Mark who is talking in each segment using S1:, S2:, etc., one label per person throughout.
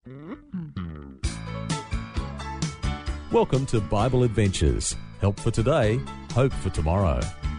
S1: Welcome to Bible Adventures. Help for today, hope for tomorrow.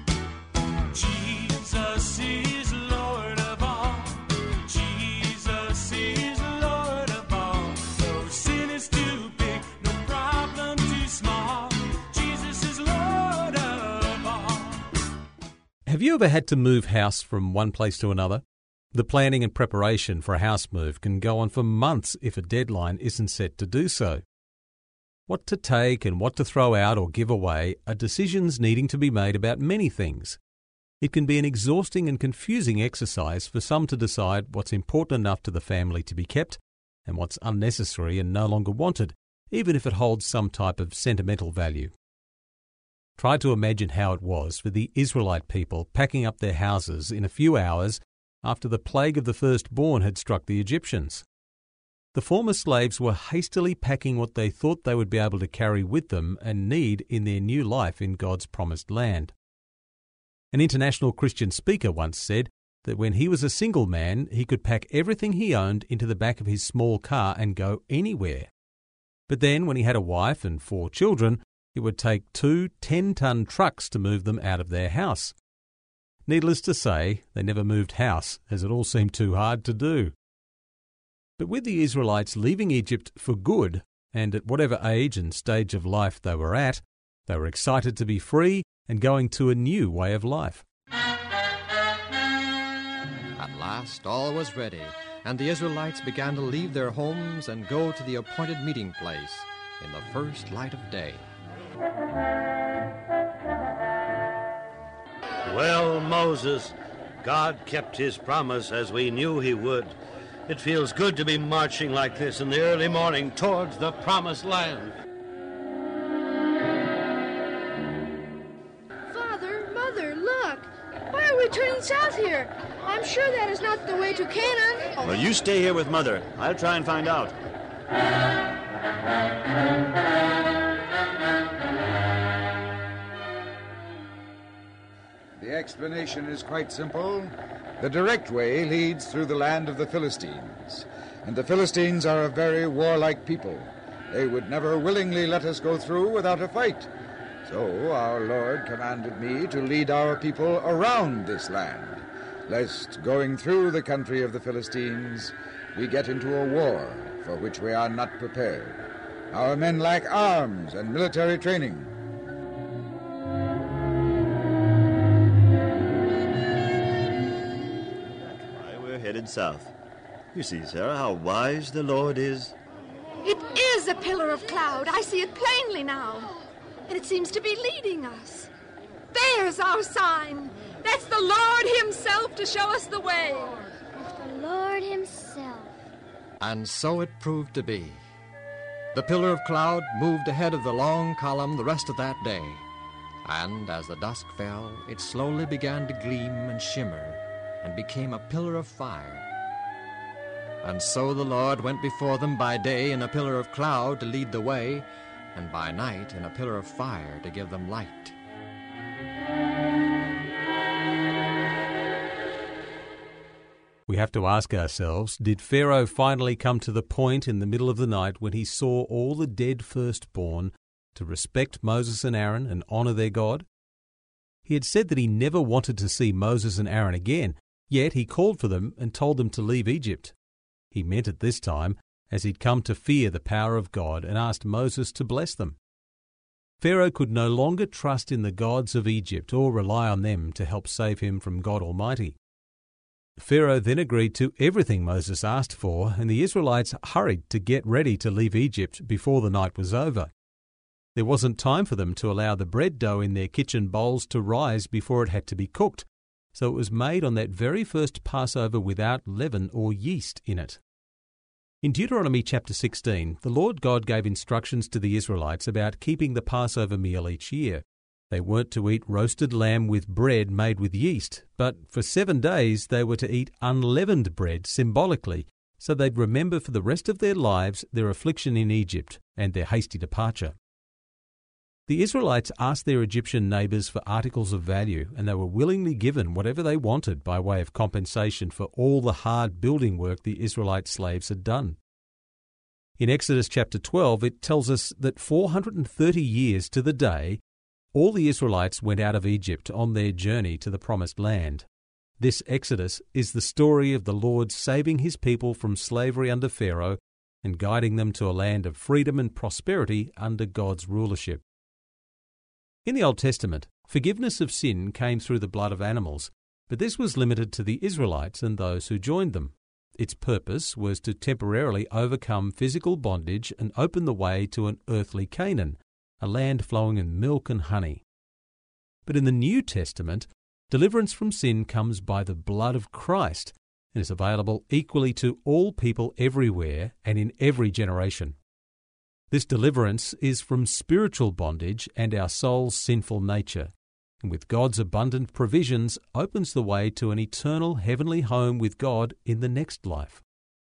S2: Jesus is Lord of all. Jesus is Lord of all. No sin is too big, no problem too small. Jesus is Lord of all.
S1: Have you ever had to move house from one place to another? The planning and preparation for a house move can go on for months if a deadline isn't set to do so. What to take and what to throw out or give away are decisions needing to be made about many things. It can be an exhausting and confusing exercise for some to decide what's important enough to the family to be kept and what's unnecessary and no longer wanted, even if it holds some type of sentimental value. Try to imagine how it was for the Israelite people packing up their houses in a few hours after the plague of the firstborn had struck the Egyptians. The former slaves were hastily packing what they thought they would be able to carry with them and need in their new life in God's promised land. An international Christian speaker once said that when he was a single man, he could pack everything he owned into the back of his small car and go anywhere. But then when he had a wife and 4 children, it would take 2 10-ton trucks to move them out of their house. Needless to say, they never moved house, as it all seemed too hard to do. But with the Israelites leaving Egypt for good, and at whatever age and stage of life they were excited to be free and going to a new way of life.
S3: At last all was ready, and the Israelites began to leave their homes and go to the appointed meeting place in the first light of day.
S4: Well, Moses, God kept his promise as we knew he would. It feels good to be marching like this in the early morning towards the promised land.
S5: Father, Mother, look! Why are we turning south here? I'm sure that is not the way to Canaan.
S6: Well, you stay here with Mother. I'll try and find out.
S7: The explanation is quite simple. The direct way leads through the land of the Philistines, and the Philistines are a very warlike people. They would never willingly let us go through without a fight. So our Lord commanded me to lead our people around this land, lest going through the country of the Philistines, we get into a war for which we are not prepared. Our men lack arms and military training.
S6: Headed south. You see, Sarah, how wise the Lord is.
S5: It is a pillar of cloud. I see it plainly now. And it seems to be leading us. There's our sign. That's the Lord himself to show us the way.
S8: The Lord himself.
S3: And so it proved to be. The pillar of cloud moved ahead of the long column the rest of that day. And as the dusk fell, it slowly began to gleam and shimmer and became a pillar of fire. And so the Lord went before them by day in a pillar of cloud to lead the way, and by night in a pillar of fire to give them light.
S1: We have to ask ourselves, did Pharaoh finally come to the point in the middle of the night when he saw all the dead firstborn to respect Moses and Aaron and honor their God? He had said that he never wanted to see Moses and Aaron again, yet he called for them and told them to leave Egypt. He meant it this time, as he'd come to fear the power of God and asked Moses to bless them. Pharaoh could no longer trust in the gods of Egypt or rely on them to help save him from God Almighty. Pharaoh then agreed to everything Moses asked for, and the Israelites hurried to get ready to leave Egypt before the night was over. There wasn't time for them to allow the bread dough in their kitchen bowls to rise before it had to be cooked, so it was made on that very first Passover without leaven or yeast in it. In Deuteronomy chapter 16, the Lord God gave instructions to the Israelites about keeping the Passover meal each year. They weren't to eat roasted lamb with bread made with yeast, but for 7 days they were to eat unleavened bread symbolically, so they'd remember for the rest of their lives their affliction in Egypt and their hasty departure. The Israelites asked their Egyptian neighbours for articles of value, and they were willingly given whatever they wanted by way of compensation for all the hard building work the Israelite slaves had done. In Exodus chapter 12, it tells us that 430 years to the day, all the Israelites went out of Egypt on their journey to the Promised Land. This Exodus is the story of the Lord saving his people from slavery under Pharaoh and guiding them to a land of freedom and prosperity under God's rulership. In the Old Testament, forgiveness of sin came through the blood of animals, but this was limited to the Israelites and those who joined them. Its purpose was to temporarily overcome physical bondage and open the way to an earthly Canaan, a land flowing in milk and honey. But in the New Testament, deliverance from sin comes by the blood of Christ and is available equally to all people everywhere and in every generation. This deliverance is from spiritual bondage and our soul's sinful nature, and with God's abundant provisions opens the way to an eternal heavenly home with God in the next life.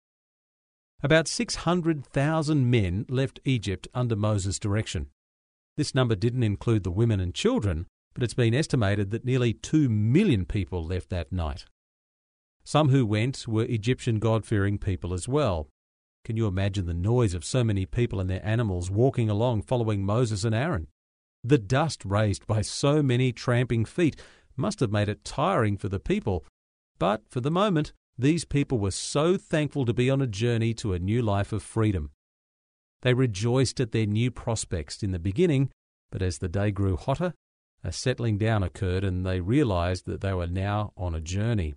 S1: About 600,000 men left Egypt under Moses' direction. This number didn't include the women and children, but it's been estimated that nearly 2 million people left that night. Some who went were Egyptian God-fearing people as well. Can you imagine the noise of so many people and their animals walking along following Moses and Aaron? The dust raised by so many tramping feet must have made it tiring for the people, but for the moment, these people were so thankful to be on a journey to a new life of freedom. They rejoiced at their new prospects in the beginning, but as the day grew hotter, a settling down occurred and they realized that they were now on a journey.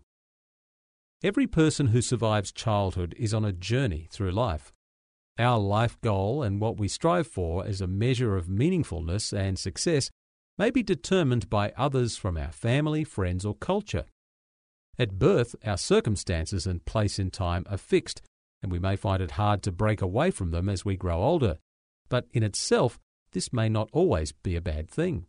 S1: Every person who survives childhood is on a journey through life. Our life goal and what we strive for as a measure of meaningfulness and success may be determined by others from our family, friends, or culture. At birth, our circumstances and place in time are fixed, and we may find it hard to break away from them as we grow older. But in itself, this may not always be a bad thing.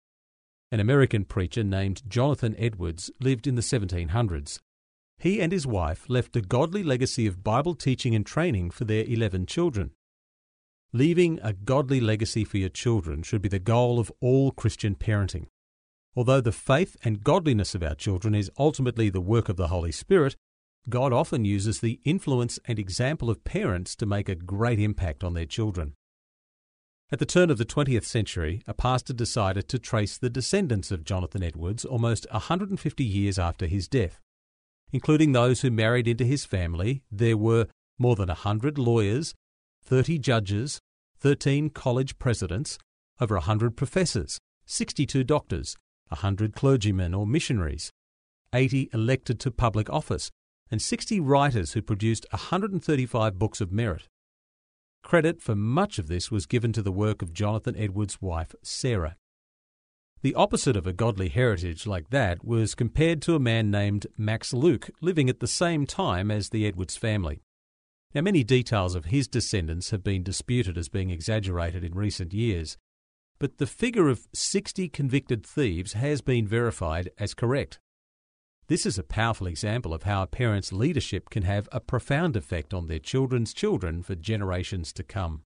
S1: An American preacher named Jonathan Edwards lived in the 1700s. He and his wife left a godly legacy of Bible teaching and training for their 11 children. Leaving a godly legacy for your children should be the goal of all Christian parenting. Although the faith and godliness of our children is ultimately the work of the Holy Spirit, God often uses the influence and example of parents to make a great impact on their children. At the turn of the 20th century, a pastor decided to trace the descendants of Jonathan Edwards almost 150 years after his death. Including those who married into his family, there were more than 100 lawyers, 30 judges, 13 college presidents, over 100 professors, 62 doctors, 100 clergymen or missionaries, 80 elected to public office, and 60 writers who produced 135 books of merit. Credit for much of this was given to the work of Jonathan Edwards' wife, Sarah. The opposite of a godly heritage like that was compared to a man named Max Luke living at the same time as the Edwards family. Now, many details of his descendants have been disputed as being exaggerated in recent years, but the figure of 60 convicted thieves has been verified as correct. This is a powerful example of how a parent's leadership can have a profound effect on their children's children for generations to come.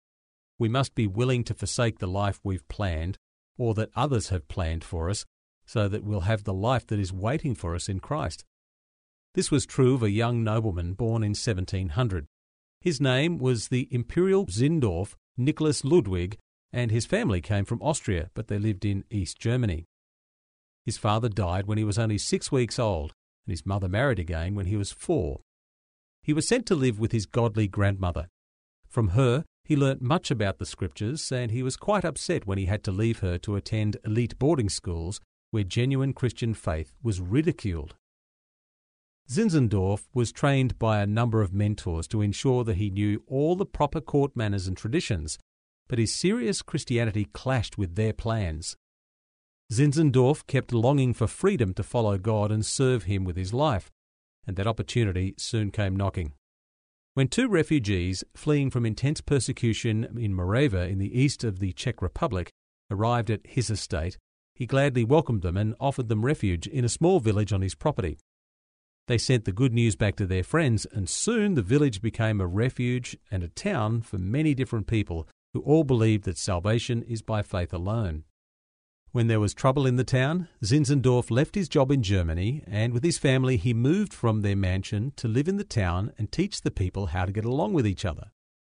S1: We must be willing to forsake the life we've planned or that others have planned for us, so that we'll have the life that is waiting for us in Christ. This was true of a young nobleman born in 1700. His name was the Imperial Zindorf Nicholas Ludwig, and his family came from Austria, but they lived in East Germany. His father died when he was only 6 weeks old, and his mother married again when he was 4. He was sent to live with his godly grandmother. From her, he learnt much about the Scriptures, and he was quite upset when he had to leave her to attend elite boarding schools where genuine Christian faith was ridiculed. Zinzendorf was trained by a number of mentors to ensure that he knew all the proper court manners and traditions, but his serious Christianity clashed with their plans. Zinzendorf kept longing for freedom to follow God and serve him with his life, and that opportunity soon came knocking. When 2 refugees fleeing from intense persecution in Morava in the east of the Czech Republic arrived at his estate, he gladly welcomed them and offered them refuge in a small village on his property. They sent the good news back to their friends, and soon the village became a refuge and a town for many different people who all believed that salvation is by faith alone. When there was trouble in the town, Zinzendorf left his job in Germany, and with his family he moved from their mansion to live in the town and teach the people how to get along with each other.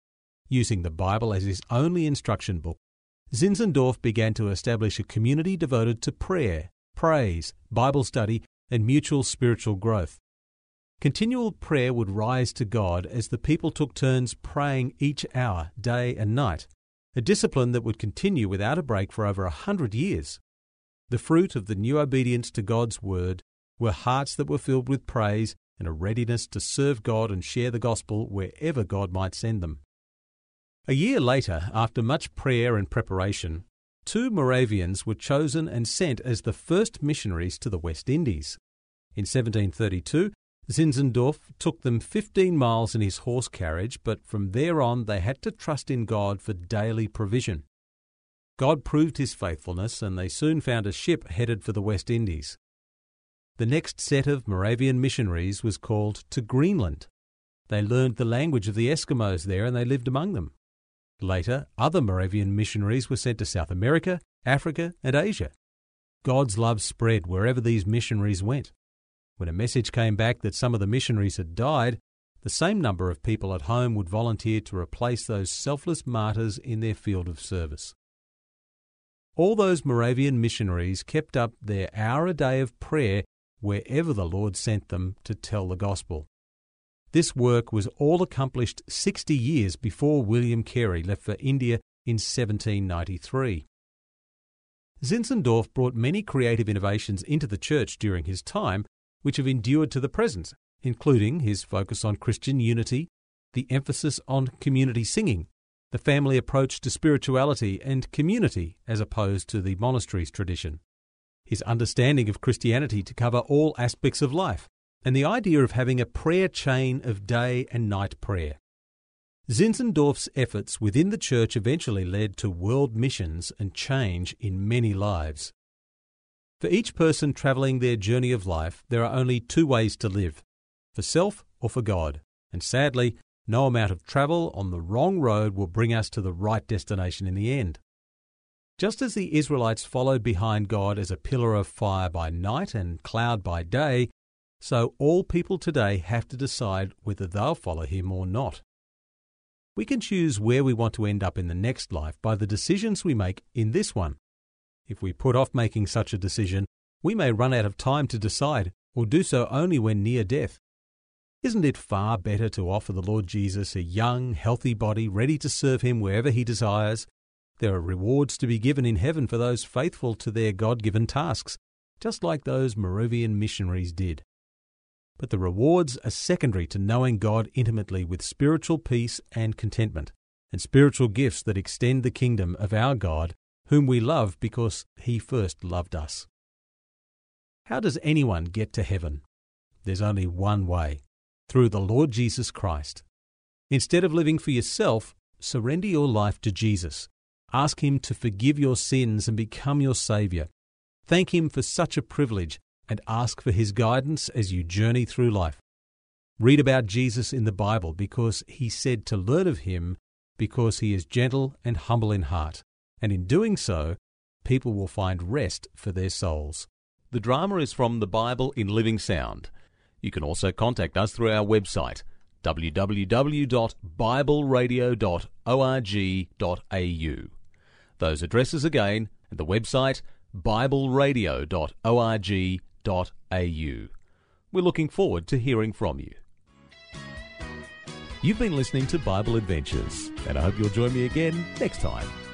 S1: using the Bible as his only instruction book, Zinzendorf began to establish a community devoted to prayer, praise, Bible study, and mutual spiritual growth. Continual prayer would rise to God as the people took turns praying each hour, day and night, a discipline that would continue without a break for over 100 years. The fruit of the new obedience to God's word were hearts that were filled with praise and a readiness to serve God and share the gospel wherever God might send them. A year later, after much prayer and preparation, 2 Moravians were chosen and sent as the first missionaries to the West Indies. In 1732, Zinzendorf took them 15 miles in his horse carriage, but from there on they had to trust in God for daily provision. God proved his faithfulness, and they soon found a ship headed for the West Indies. The next set of Moravian missionaries was called to Greenland. They learned the language of the Eskimos there, and they lived among them. Later, other Moravian missionaries were sent to South America, Africa, and Asia. God's love spread wherever these missionaries went. When a message came back that some of the missionaries had died, the same number of people at home would volunteer to replace those selfless martyrs in their field of service. All those Moravian missionaries kept up their hour a day of prayer wherever the Lord sent them to tell the gospel. This work was all accomplished 60 years before William Carey left for India in 1793. Zinzendorf brought many creative innovations into the church during his time, which have endured to the present, including his focus on Christian unity, the emphasis on community singing, the family approach to spirituality and community as opposed to the monastery's tradition, his understanding of Christianity to cover all aspects of life, and the idea of having a prayer chain of day and night prayer. Zinzendorf's efforts within the church eventually led to world missions and change in many lives. For each person travelling their journey of life, there are only 2 ways to live, for self or for God, and sadly, no amount of travel on the wrong road will bring us to the right destination in the end. Just as the Israelites followed behind God as a pillar of fire by night and cloud by day, so all people today have to decide whether they'll follow him or not. We can choose where we want to end up in the next life by the decisions we make in this one. If we put off making such a decision, we may run out of time to decide, or do so only when near death. Isn't it far better to offer the Lord Jesus a young, healthy body ready to serve him wherever he desires? There are rewards to be given in heaven for those faithful to their God-given tasks, just like those Moravian missionaries did. But the rewards are secondary to knowing God intimately with spiritual peace and contentment, and spiritual gifts that extend the kingdom of our God, whom we love because he first loved us. How does anyone get to heaven? There's only one way, through the Lord Jesus Christ. Instead of living for yourself, surrender your life to Jesus. Ask him to forgive your sins and become your Saviour. Thank him for such a privilege and ask for his guidance as you journey through life. Read about Jesus in the Bible because he said to learn of him because he is gentle and humble in heart. And in doing so, people will find rest for their souls. The drama is from the Bible in Living Sound. You can also contact us through our website, www.bibleradio.org.au. Those addresses again, and the website, bibleradio.org.au. We're looking forward to hearing from you. You've been listening to Bible Adventures, and I hope you'll join me again next time.